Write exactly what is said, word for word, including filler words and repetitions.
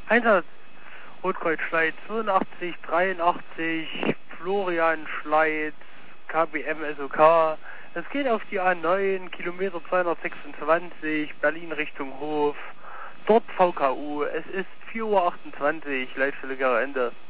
Einsatz Rotkreuz Schleiz zweiundachtzig dreiundachtzig, Florian Schleiz, K B M S O K. Es geht auf die A neun, Kilometer zweihundertsechsundzwanzig, Berlin Richtung Hof. Dort V K U. Es ist vier Uhr achtundzwanzig, Leitstelle Gera Ende.